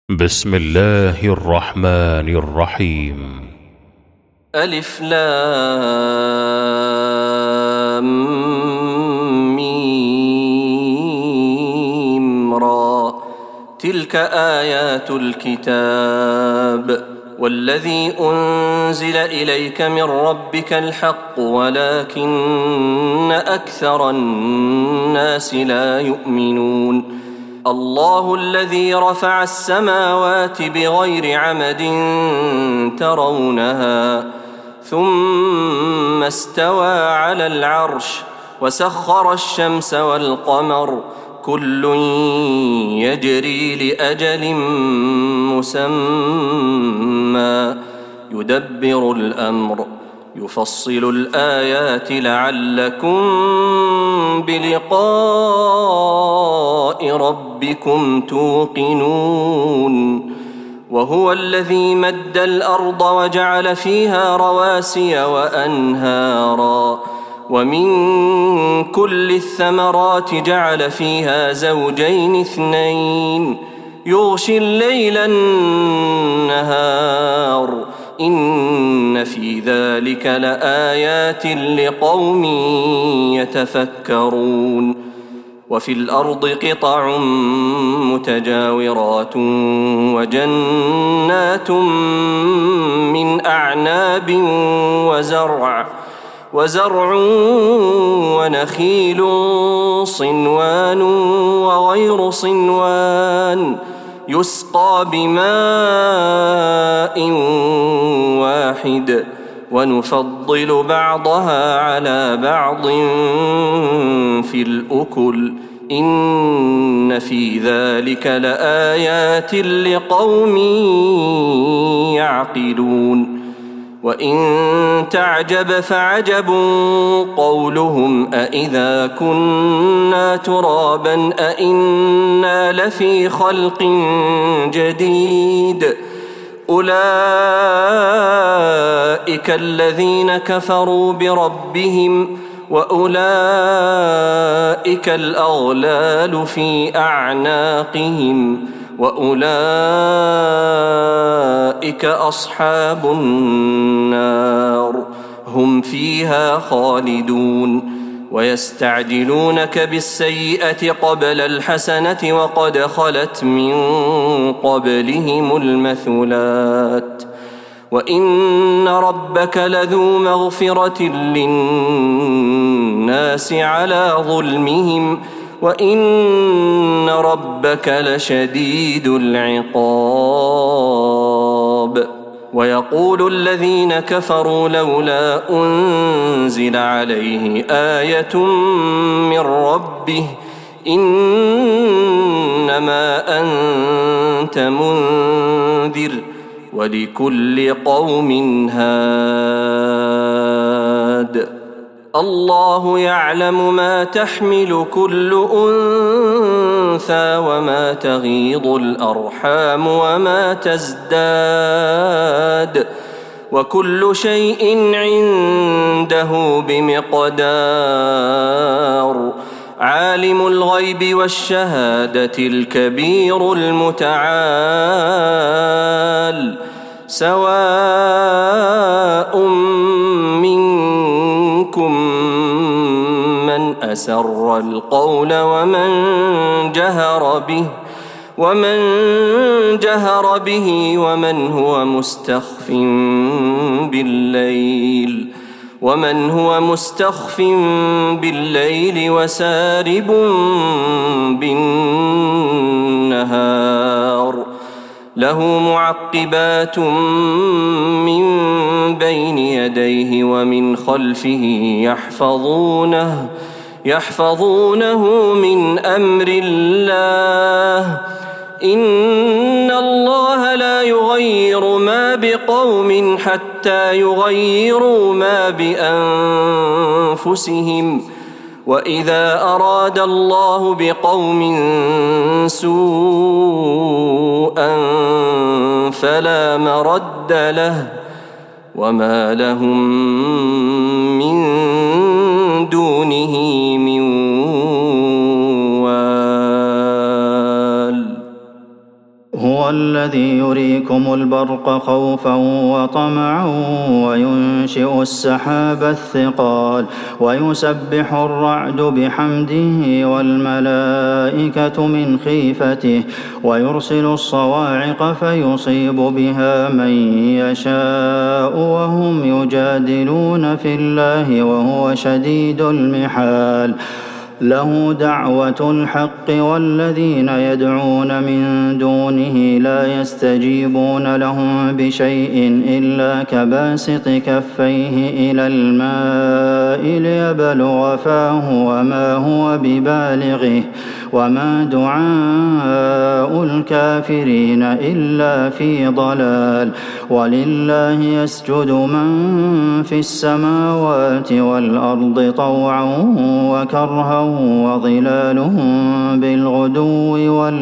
بسم الله الرحمن الرحيم. ألف لام ميم را. تلك آيات الكتاب والذي أنزل إليك من ربك الحق ولكن أكثر الناس لا يؤمنون. الله الذي رفع السماوات بغير عمد ترونها ثم استوى على العرش وسخر الشمس والقمر كل يجري لأجل مسمى يدبر الأمر يفصل الآيات لعلكم بلقاء ربكم توقنون. وهو الذي مد الأرض وجعل فيها رواسي وأنهارا ومن كل الثمرات جعل فيها زوجين اثنين يغشي الليل النهار إن في ذلك لآيات لقوم يتفكرون. وفي الأرض قطع متجاورات وجنات من أعناب وزرع ونخيل صنوان وغير صنوان يسقى بماء واحد ونفضل بعضها على بعض في الأكل إن في ذلك لآيات لقوم يعقلون. وإن تعجب فعجب قولهم أإذا كنا ترابا أإنا لفي خلق جديد أولئك الذين كفروا بربهم وأولئك الأغلال في أعناقهم وأولئك أصحاب النار هم فيها خالدون. ويستعجلونك بالسيئة قبل الحسنة وقد خلت من قبلهم المثلات وإن ربك لذو مغفرة للناس على ظلمهم وإن ربك لشديد العقاب. ويقول الذين كفروا لولا أنزل عليه آية من ربه إنما أنت منذر ولكل قوم هاد. الله يعلم ما تحمل كل أنثى وما تغيض الأرحام وما تزداد وكل شيء عنده بمقدار. عالم الغيب والشهادة الكبير المتعال سواء منكم من أسر القول ومن جهر به ومن هو مستخف بالليل وسارب بالنهار له معقبات من بين يديه ومن خلفه يحفظونه من أمر الله إن الله لا يغير ما بقوم حتى يغيروا ما بأنفسهم وإذا أراد الله بقوم سوءا فلا مرد له وما لهم من دونه من وال. هو الذي يريكم البرق خوفا وطمعا وينشئ السحاب الثقال ويسبح الرعد بحمده والملائكة من خيفته ويرسل الصواعق فيصيب بها من يشاء وهم يجادلون في الله وهو شديد المحال له دعوة الحق والذين يدعون من دونه لا يستجيبون لهم بشيء إلا كباسط كفيه إلى الماء ليبلغ فاه وما هو ببالغه وما دعاء الكافرين إلا في ضلال ولله يسجد من في السماوات والأرض طوعا وكرها وظلالهم بالغدو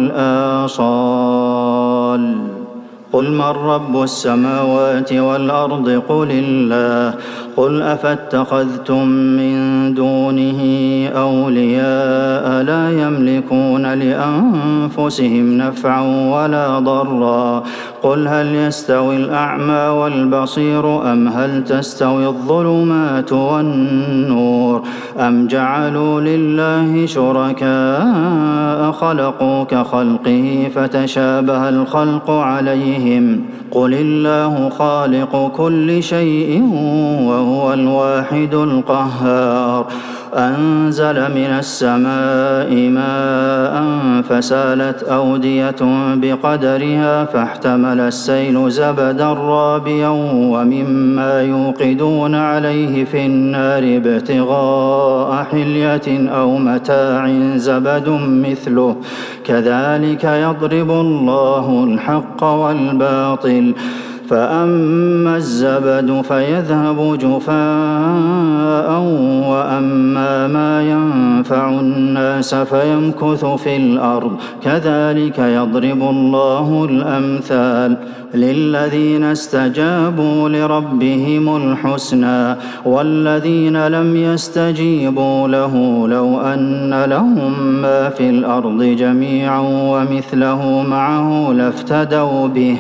والآصال قل من رب السماوات والأرض قل الله قل أفاتخذتم من دونه أولياء لا يملكون لأنفسهم نفعا ولا ضرا قل هل يستوي الأعمى والبصير أم هل تستوي الظلمات والنور أم جعلوا لله شركاء خلقوا كخلقه فتشابه الخلق عليهم قل الله خالق كل شيء وهو الواحد القهار أنزل من السماء ماء فسالت أودية بقدرها فاحتمل السيل زبدا رابيا ومما يوقدون عليه في النار ابتغاء حلية أو متاع زبد مثله كذلك يضرب الله الحق والباطل فأما الزبد فيذهب جفاء وأما ما ينفع الناس فيمكث في الأرض كذلك يضرب الله الأمثال للذين استجابوا لربهم الحسنى والذين لم يستجيبوا له لو أن لهم ما في الأرض جميعا ومثله معه لافتدوا به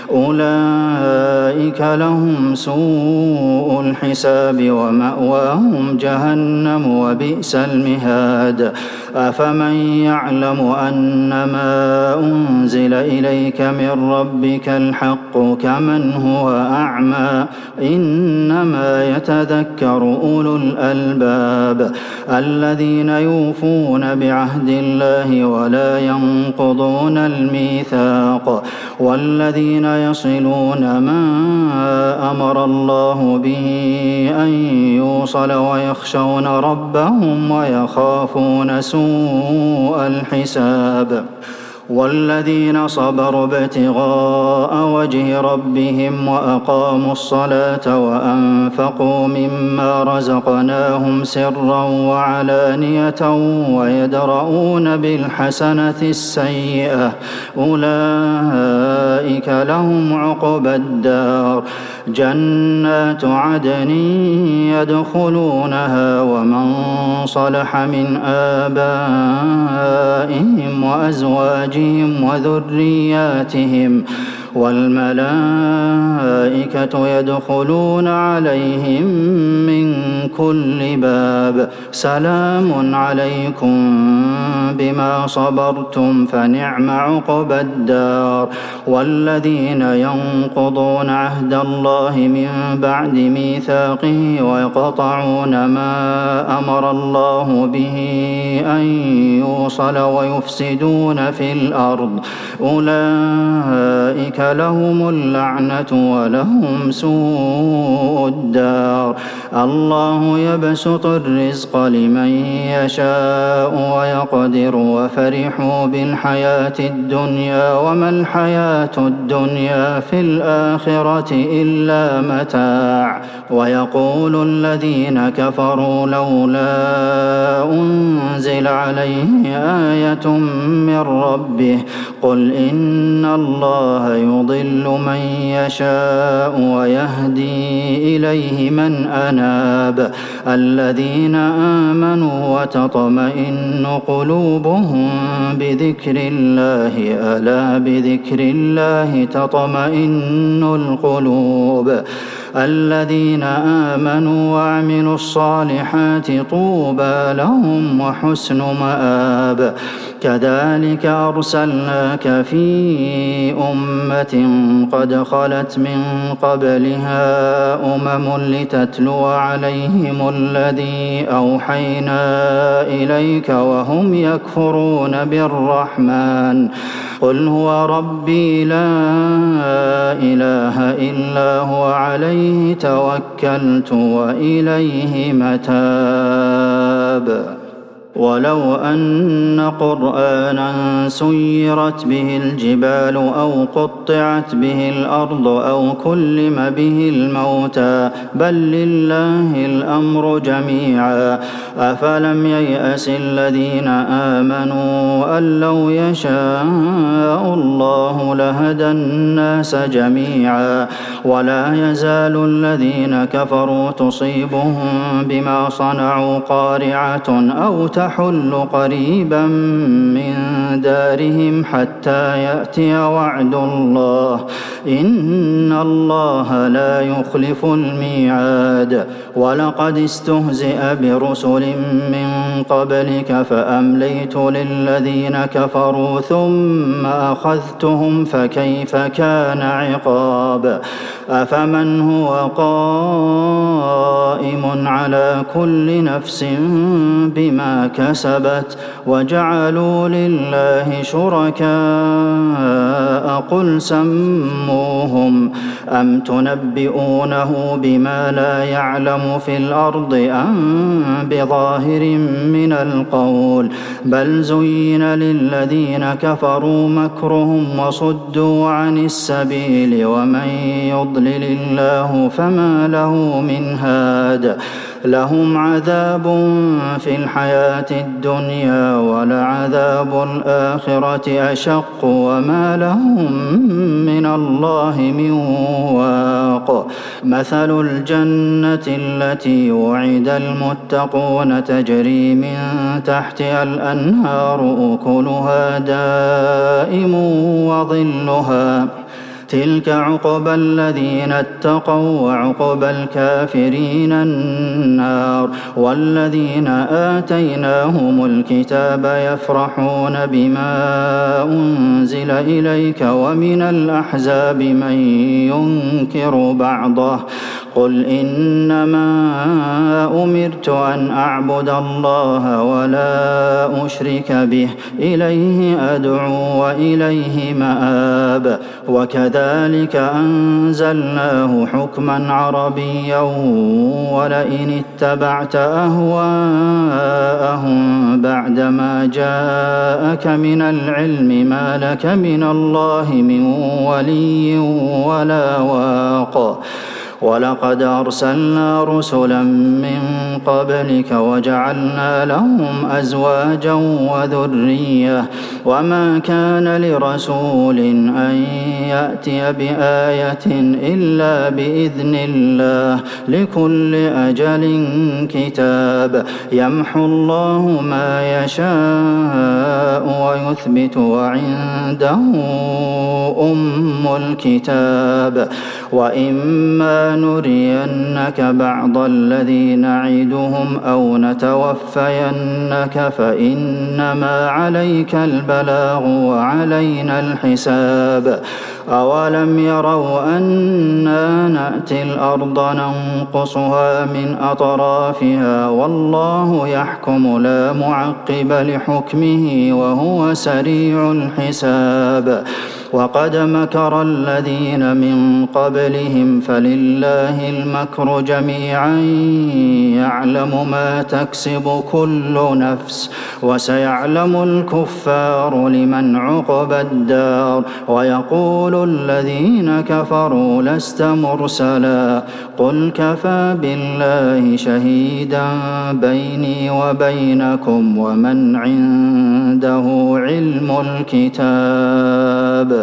أولئك لهم سوء الحساب ومأواهم جهنم وبئس المهاد أفمن يعلم أنما أنزل إليك من ربك الحق كمن هو أعمى إنما يتذكر أولو الألباب الذين يوفون بعهد الله ولا ينقضون الميثاق والذين يصلون ما أمر الله به أن يوصل ويخشون ربهم ويخافون سوء الحساب والذين صبروا ابتغاء وجه ربهم وأقاموا الصلاة وأنفقوا مما رزقناهم سرا وعلانية ويدرؤون بالحسنة السيئة أولئك لهم عقبى الدار جنات عدن يدخلونها ومن صلح من آبائهم وأزواجهم وذرياتهم والملائكة يدخلون عليهم من كل باب سلام عليكم بما صبرتم فنعم عقبى الدار والذين ينقضون عهد الله من بعد ميثاقه ويقطعون ما أمر الله به أن يوصل ويفسدون في الأرض أولئك لهم اللعنة ولهم سوء الدار الله يبسط الرزق لمن يشاء ويقدر وفرحوا بالحياة الدنيا وما الحياة الدنيا في الآخرة إلا متاع ويقول الذين كفروا لولا أنزل عليه آية من ربه قل إن الله يضل من يشاء ويهدي إليه من أناب الذين آمنوا وتطمئن قلوبهم بذكر الله ألا بذكر الله تطمئن القلوب الذين آمنوا وعملوا الصالحات طوبى لهم وحسن مآب كذلك أرسلناك في أمة قد خلت من قبلها لتتلو عليهم الذي أوحينا إليك وهم يكفرون بالرحمن قل هو ربي لا إله إلا هو عليه توكلت وإليه متاب ولو أن قرآنا سيرت به الجبال أو قطعت به الأرض أو كلم به الموتى بل لله الأمر جميعا أفلم ييأس الذين آمنوا أن لو يشاء الله لهدى الناس جميعا ولا يزال الذين كفروا تصيبهم بما صنعوا قارعة أو تحل قريبا من دارهم حتى يأتي وعد الله إن الله لا يخلف الميعاد ولقد استهزئ برسل من قبلك فأمليت للذين كفروا ثم أخذتهم فكيف كان عقاب أفمن هو قائم على كل نفس بما كسبت وجعلوا لله شركاء قل سموهم أم تنبئونه بما لا يعلم في الأرض أم بظاهر من القول بل زين للذين كفروا مكرهم وصدوا عن السبيل ومن يضلل الله فما له من هاد لهم عذاب في الحياة الدنيا ولعذاب الآخرة أشق وما لهم من الله من واق مثل الجنة التي وعد المتقون تجري من تحتها الأنهار أكلها دائم وظلها تلك عقبى الذين اتقوا وعقبى الكافرين النار والذين آتيناهم الكتاب يفرحون بما أنزل إليك ومن الأحزاب من ينكر بعضه قل إنما أمرت أن أعبد الله ولا أشرك به إليه أدعو وإليه مآب وكذلك أنزلناه حكما عربيا ولئن اتبعت أهواءهم بعدما جاءك من العلم ما لك من الله من ولي ولا واق ولقد أرسلنا رسلا من قبلك وجعلنا لهم أزواجا وذرية وما كان لرسول أن يأتي بآية إلا بإذن الله لكل أجل كتاب يمحو الله ما يشاء ويثبت وعنده أم الكتاب وإما نرينك بعض الذي نعدهم أو نتوفينك فإنما عليك البلاغ وعلينا الحساب أولم يروا أنا نأتي الأرض ننقصها من أطرافها والله يحكم لا معقب لحكمه وهو سريع الحساب وقد مكر الذين من قبلهم فلله المكر جميعا يعلم ما تكسب كل نفس وسيعلم الكفار لمن عقبى الدار ويقول الذين كفروا لست مرسلا قل كفى بالله شهيدا بيني وبينكم ومن عنده علم الكتاب